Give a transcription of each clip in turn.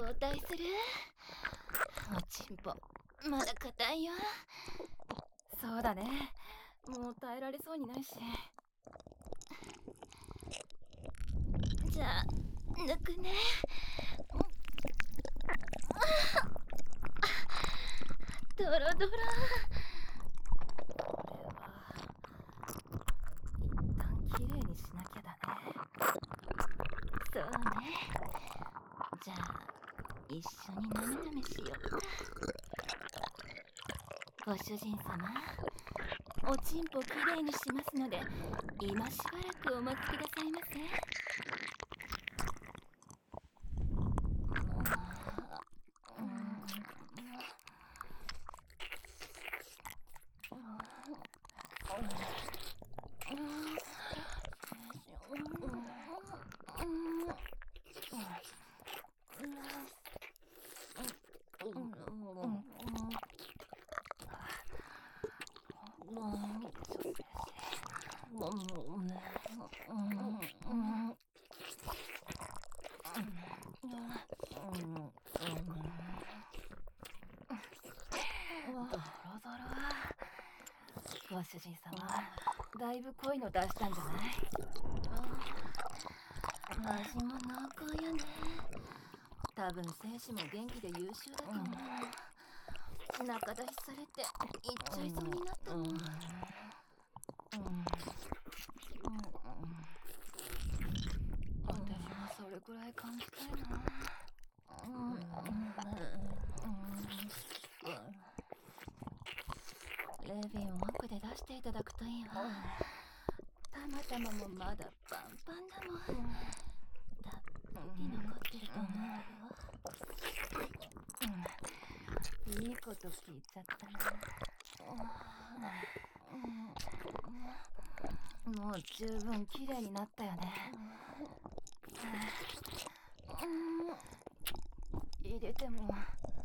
交代する？おちんぽまだ硬いよ。 そうだね、もう耐えられそうにないし。 じゃあ抜くね。ドロドロ。 一旦きれいにしなきゃだね。 そうね。じゃあ一緒になめなめしようか。ご主人様、おちんぽきれいにしますので、今しばらくお待ちくださいませ。 ドロドロ。ご主人様、だいぶ濃いの出したんじゃない？ 味も濃厚よね。 多分精子も元気で優秀だと思う。 中出しされていっちゃいそうになったもん。 私もそれくらい感じたいな。 レビンを奥で出していただくといいわ。たまたまもまだパンパンだもん。たっぷり残ってると思うよ。 いいこと聞いちゃったな。もう十分きれいになったよね。入れても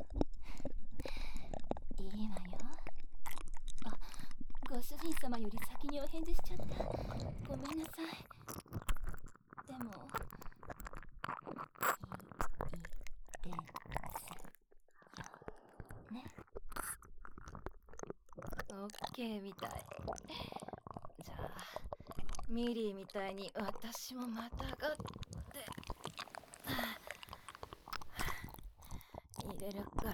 いいわよ。あ、ご主人様より先にお返事しちゃった。ごめんなさい。でもいいですよね。 オッケーみたい。じゃあミリーみたいに私もまたがって入れるから、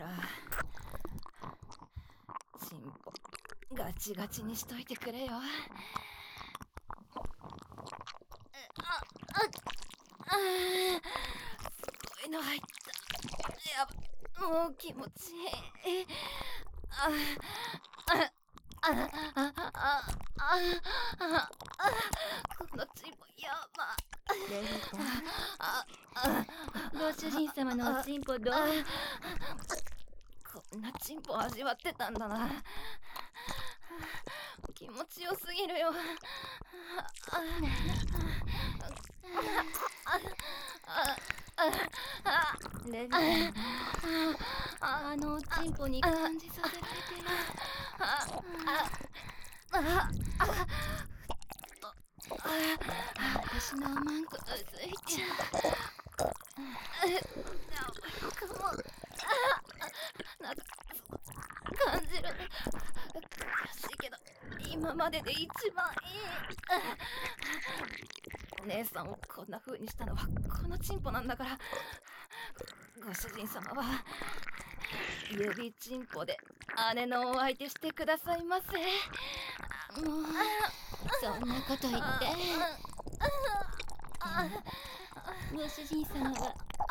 チンポガチガチにしといてくれよ。すごいの入った。もう気持ちいい。このチンポやば。 レビちゃん、ご主人様のおちんぽどう？ こんなチンポ味わってたんだな。気持ちよすぎるよ。 レビちゃん、あのおちんぽに感じさせられてる。私のマンコとついちゃう。 なんか感じる。悔しいけど今までで一番いい。お姉さんをこんな風にしたのはこのチンポなんだから、ご主人様は指チンポで姉のお相手してくださいませ。 もうそんなこと言って。ご主人様は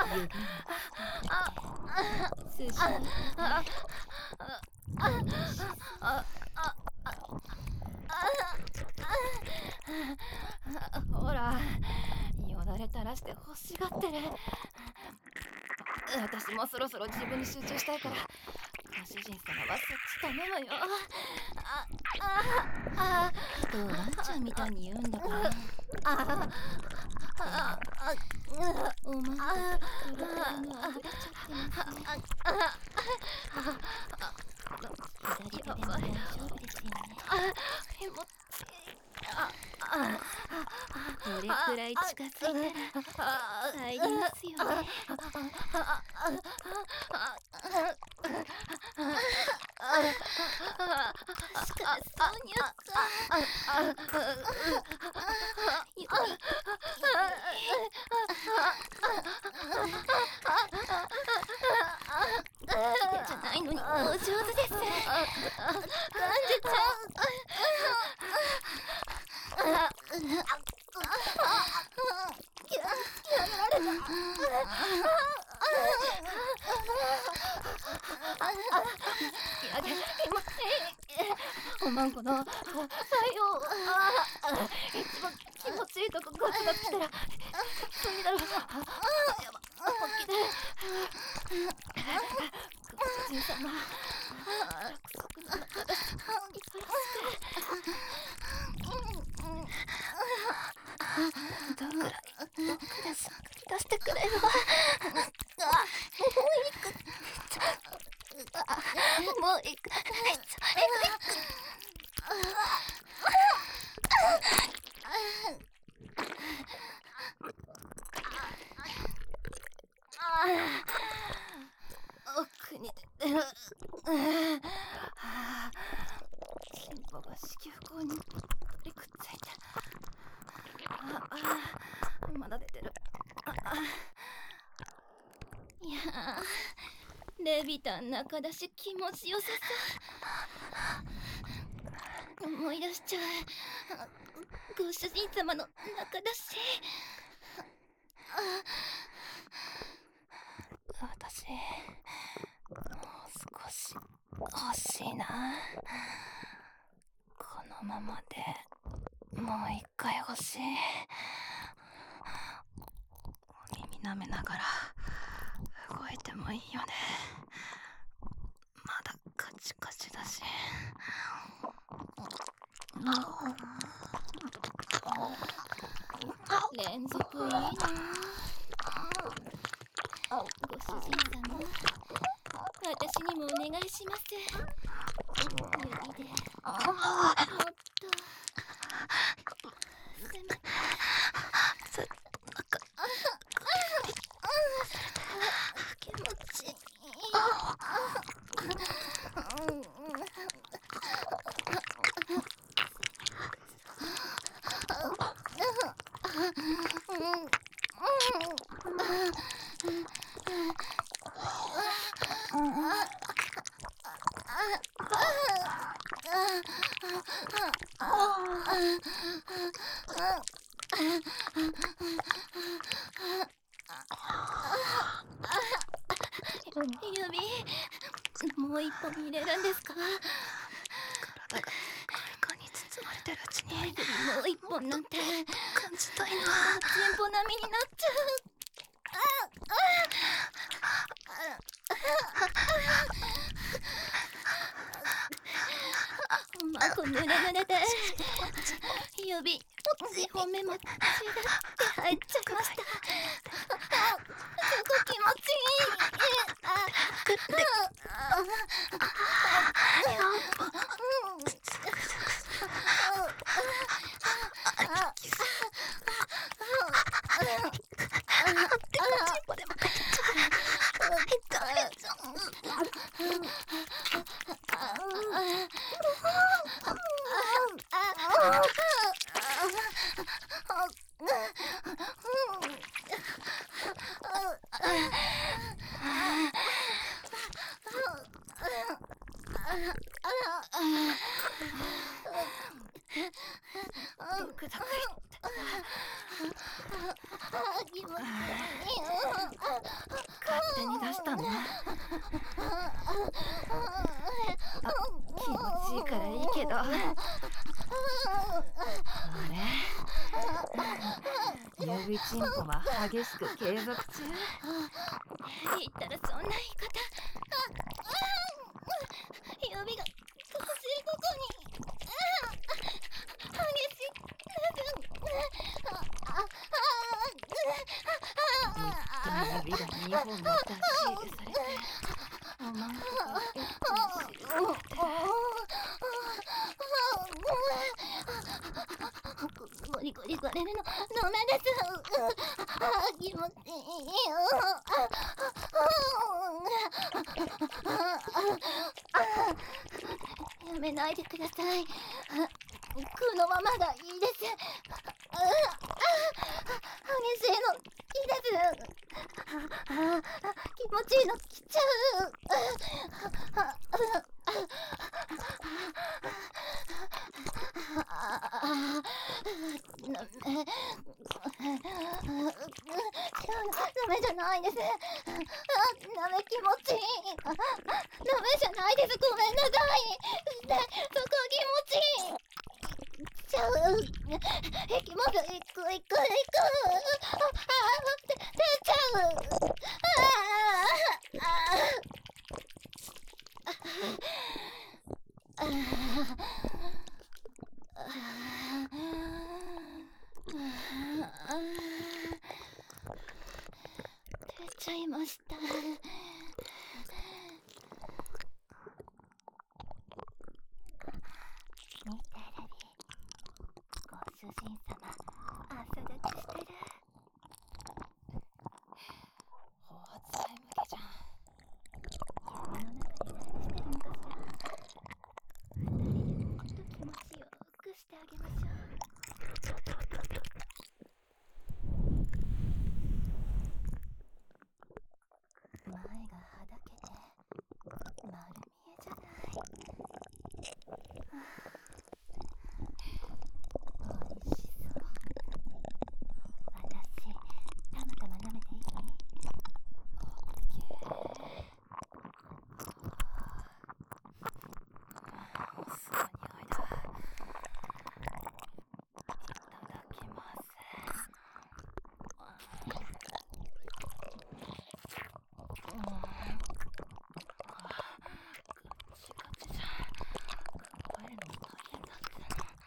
指を寿司ほら、よだれ垂らして欲しがってる。私もそろそろ自分に集中したいから、ご主人様はそっち頼むよ。 人をワンちゃんみたいに言うんだから。お前とトロトロのあふれちゃってますね。左手でも大丈夫ですよね。 気持ちいい。 どれくらい近づいたら入りますよね。確かそうにゃじゃないのにお上手です。感じちゃおまんこのさよ一番気持ちいいとこガツガツ来たらそれだろ。本気でご主人様約束の中だしよろしく。どんぐらい出してくれるわ。もう行く。奥に出てる。チンポが子宮口にくっついて。まだ出てる。いやレビタン中だし気持ちよさそう。思い出しちゃう。ご主人様の中だし。私もう少し欲しいな。このままでもう一回欲しい。耳舐めながら動いてもいいよね。まだカチカチだし。連続いいな。ご主人様、私にもお願いします。指でもっと気持ちいい。指、もう一本入れるんですか？体が快感に包まれてるうちにもう一本なんて感じたいな。前方並みになっちゃう。おまんこ濡れ濡れで指2本目も血だって入っちゃいました。そこ気持ちいい。勝手に出したの？気持ちいいからいいけど。あれ？指チンポは激しく継続中？言ったらそんな言い方。指が腰ここに激しく指が2本も出し入れされて、おまんこがエッチにしばれるのダメです。気持ちいいよ。やめないでください。このままがいいです。激しいのいいです。気持ちいいの来ちゃう。ダメじゃないです。ダメ気持ちいい。ダメじゃないです。ごめんなさい。そこ気持ちいい。ちゃう。息もぐいくいくいく。出ちゃう。出ちゃいました。見てるり、ご主人様朝立ちしてる。 頬杖向けじゃん。 夢の中で何してるのかしら。二人でもっと気持ちよくしてあげましょう。前がはだけて丸見えじゃない。おいしそう。私たまたま舐めていい？ すごい匂いだ。いただきます。ガチガチじゃん。帰るのも大変だって。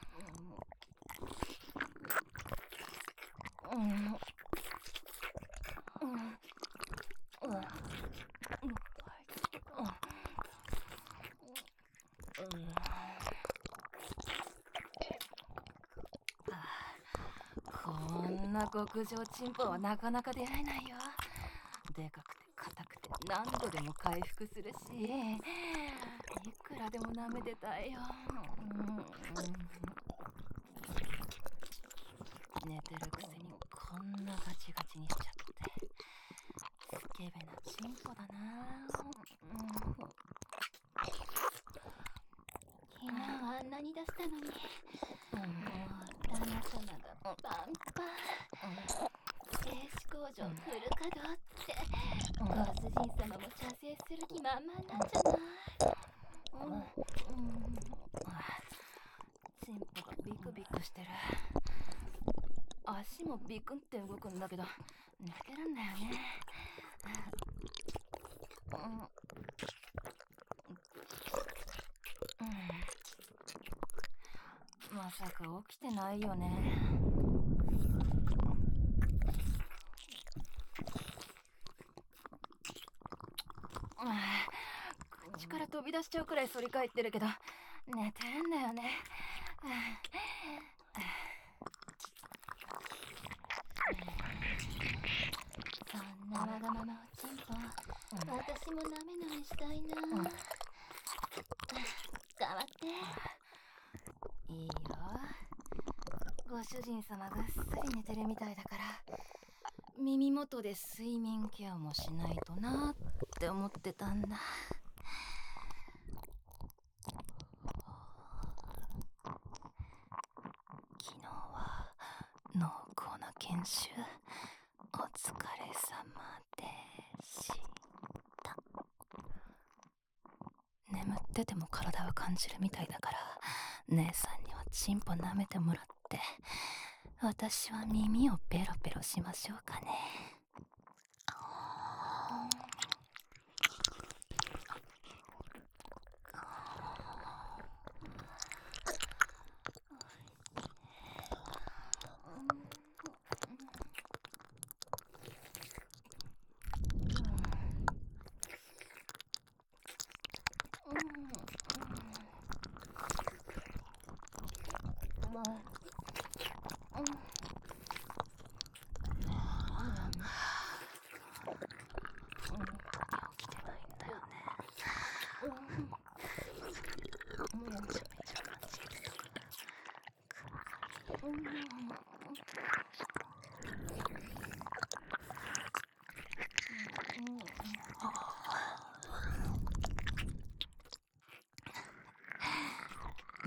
こんな極上チンポはなかなか出会えないよ。でかくて硬くて何度でも回復するし、いくらでも舐めてたいよ。寝てるくせにこんなガチガチにしちゃって、スケベなチンポだな。 昨日あんなに出したのに、もう旦那様がパンパン。製紙工場フル稼働って、ご主人様も射精する気満々なんじゃない？ チンポがビクビクしてる。足もビクンって動くんだけど抜けるんだよね。まさか起きてないよね。口から飛び出しちゃうくらい反り返ってるけど寝てるんだよね。 そんなわがままおちんぽ、私もなめなめしたいな。代わって。 いいよ。ご主人様ぐっすり寝てるみたいだから耳元で睡眠ケアもしないとなって思ってたんだ。昨日は濃厚な研修お疲れ様でした。眠ってても体は感じるみたいだから姉さんにはチンポ舐めてもらって私は耳をペロペロしましょうかね。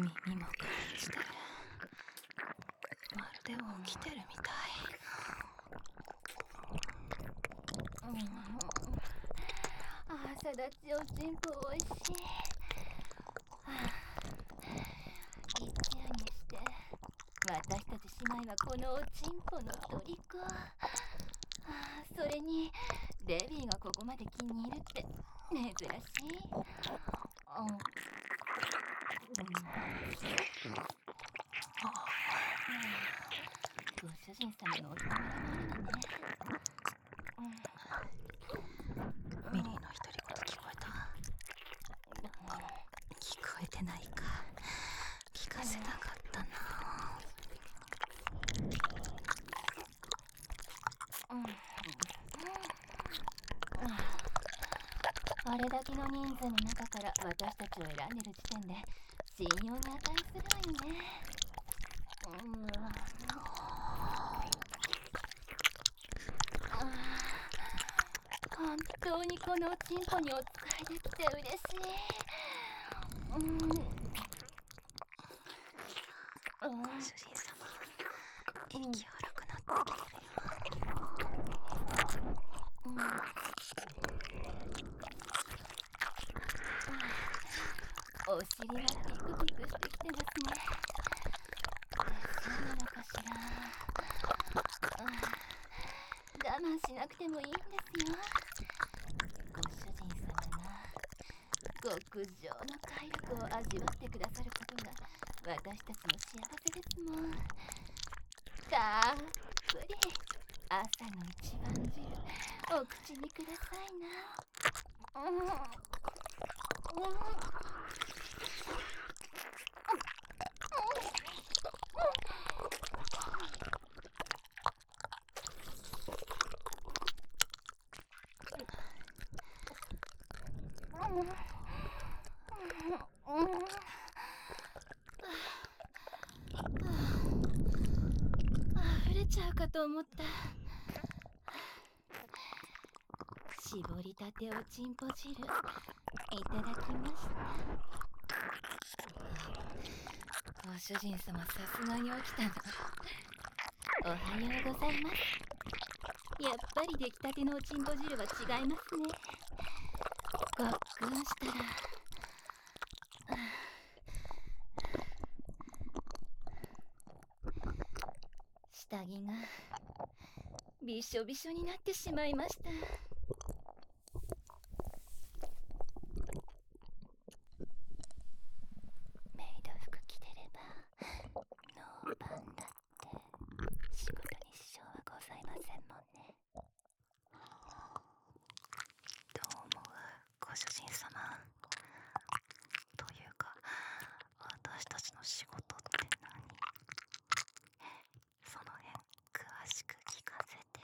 耳も感じてる。まるで起きてるみたい。 朝立ちおちんぽおいしい。一夜にして私たち姉妹はこのおちんぽの虜。それにデビーがここまで気に入るって珍しい。ご主人様のお人柄もあるわね。 ミリーの独り言聞こえた？聞こえてないか。聞かせたかったな。 あれだけの人数の中から私たちを選んでる時点で信用に値するわよね。本当にこのおちんぽにお使いできて嬉しい。 主人様、息荒くなってきてるよ。 お尻がピクピクしてきてますね。そうなのかしら。我慢しなくてもいいんですよ。ご主人様が極上の快楽を味わってくださることが私たちの幸せですもん。たっぷり朝の一番汁お口にくださいな。溢れちゃうかと思った。絞りたておちんぽ汁いただきました。ご主人様、さすがに起きたな。おはようございます。やっぱり出来たてのおちんぽ汁は違いますね。ごっくんしたら下着がびしょびしょになってしまいました。メイド服着てればノーパンだって仕事に支障はございませんもんね。 どう思う、ご主人様。というか、私たちの仕事って何？その辺詳しく聞かせて。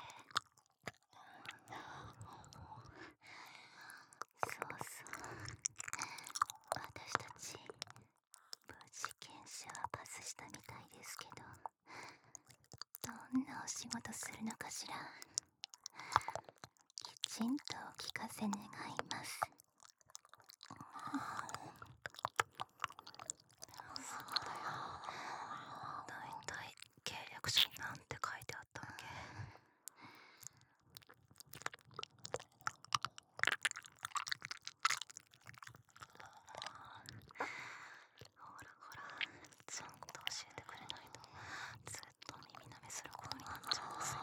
そうそう、私たち無事検視はパスしたみたいですけど、どんなお仕事するのかしら。きちんとお聞かせ願います。 そうだよ。だいたい契約書になんて書いてあったっけ？ほらほら、ちゃんと教えてくれないとずっと耳舐めすることになっちゃうんですよ。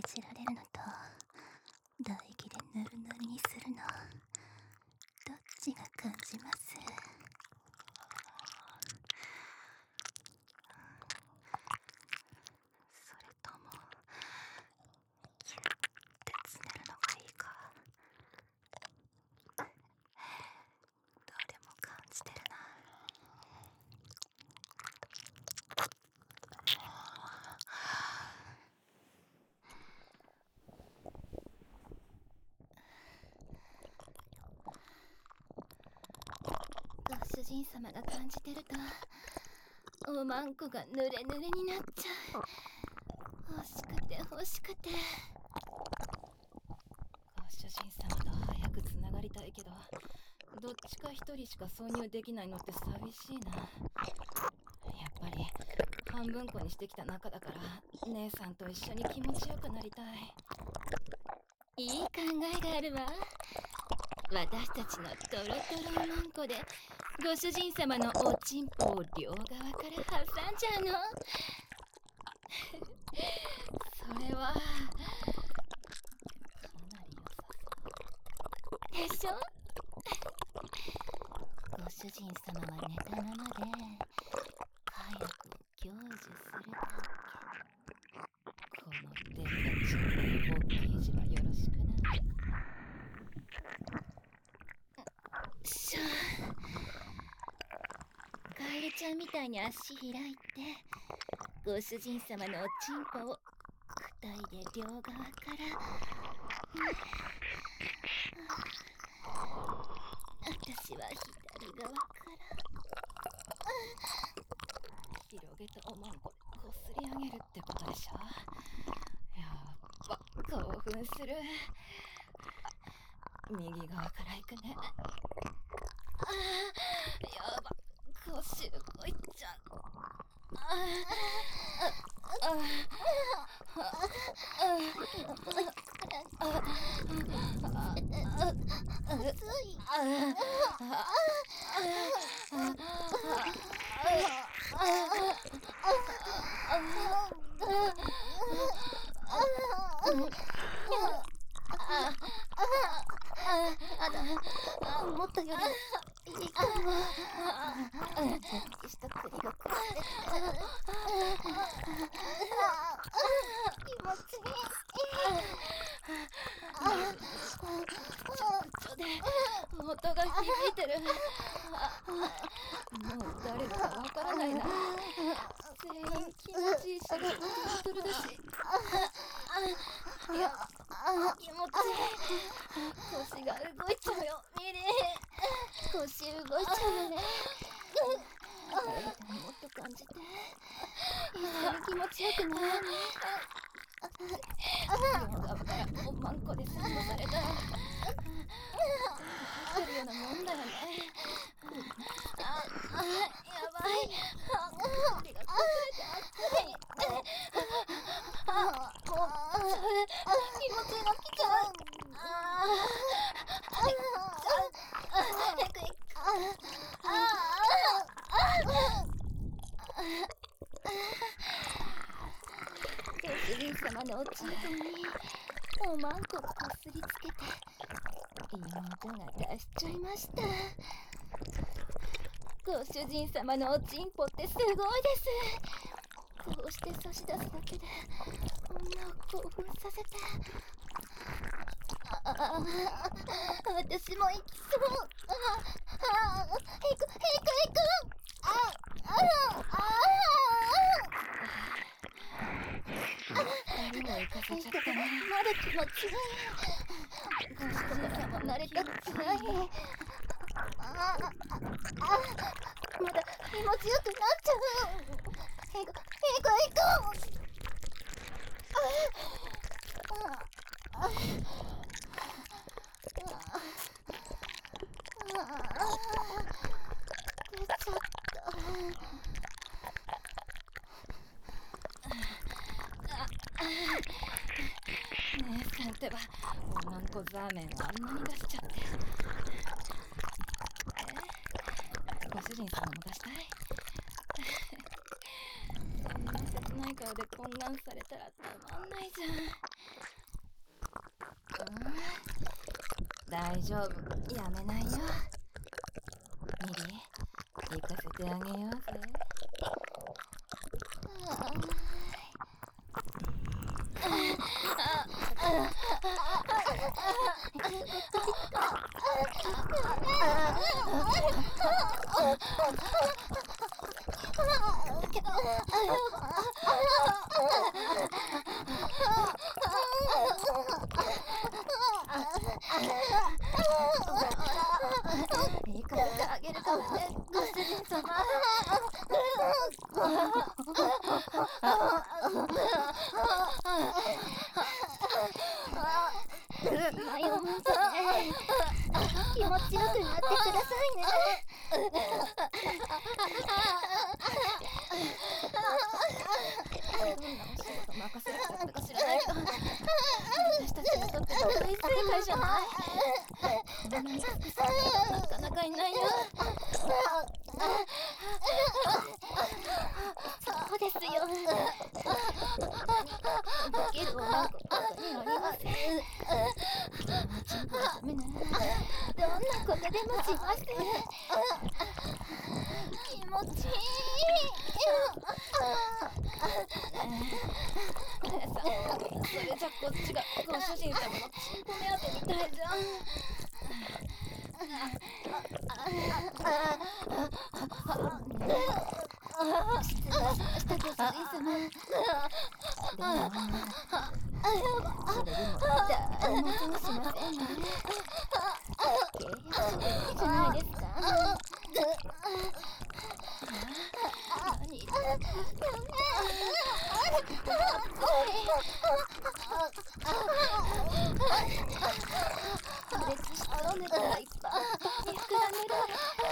じられるのと唾液でぬるぬるにするの、どっちが感じます？それともキュッてつねるのがいいか。どれも感じてるな。ご主人様が感じてるとおまんこがぬれぬれになっちゃう。欲しくて欲しくて。 ご主人様と早くつながりたいけど、どっちか一人しか挿入できないのって寂しいな。やっぱり半分こにしてきた仲だから姉さんと一緒に気持ちよくなりたい。 いい考えがあるわ。私たちのトロトロおまんこでご主人様のおちんぽを両側から挟んじゃうの。 それはかなり良さでしょ。ご主人様は寝たままで快楽を享受するだそう。このでっかちんぽの大きい字はよろしくな。 け。しょ。カエルちゃんみたいに足開いてご主人様のおちんぽを二人で両側から私は左側から広げたおまんこでこすり上げるってことでしょ。やっぱ興奮する。右側から行くね。やば、腰動いちゃう。 もっとよりいいかも。ちした首がこってきて気持ちいい。 ちょで音が響いてる。もう誰だかわからないな。全員気持ちいいし、トゥルトゥルだし。いや、気持ちいい。腰が動いちゃうよ、ミリー。 腰動いちゃうよね。もっと感じて。一緒に気持ちよくなるね。 両側からおまんこで散歩されたら走ってるようなもんだよね。やばい。首が崩れて熱い。 気持ちが来ちゃう。ご主人様のおちんぽにおまんこがこすりつけて妹が出しちゃいました。ご主人様のおちんぽってすごいです。こうして差し出すだけで女を興奮させて。私も行きそう。行く。 二人も行かせちゃったね。 まだ気持ちがいい。ご主人様慣れたくない。まだ気持ちよくなっちゃう。行く。出ちゃった。 姉さんってばおまんこザーメンをあんなに出しちゃって。ご主人様も出したい。そんな切ない顔で懇願されたらたまんないじゃん。 大丈夫、やめないよ。ミリー、行かせてあげようぜ。行かせてあげるからね、ご主人様。 前を向いてね。気持ちよくなってくださいね。 どんなお仕事任せられたのか知らないけど、私たちにとって大正解じゃない？こんなにたくさんなかなかいないよ。 そうですよ。だけどなんか他にありません。 全部ダメね。 どんなことでもします。気持ちいい。 それじゃこっちがご主人様のチンポ目当てみたいじゃん。 失礼しましたご主人様。 でもそれでも誰もそうしませんよね。 契約じゃないですか。 何言ってんの？破裂したおねたらいっぱい膨らめる。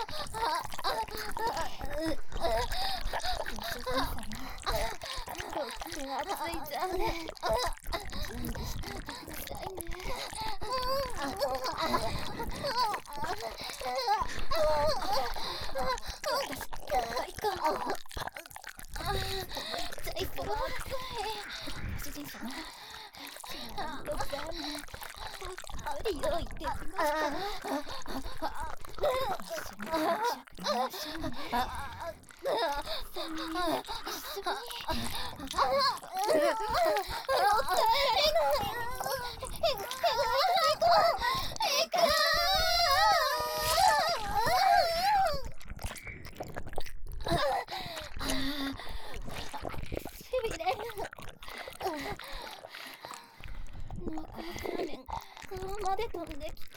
ご主人様、こっちが熱いじゃん。準備しておいてくださいね。私、高いかも。 痛いそう。 ご主人様、ございます。 ありを言ってきました。 一緒に話し合ってみましょうね。3人一緒に。 しびれる。濃厚ラーメン顔まで飛んできた。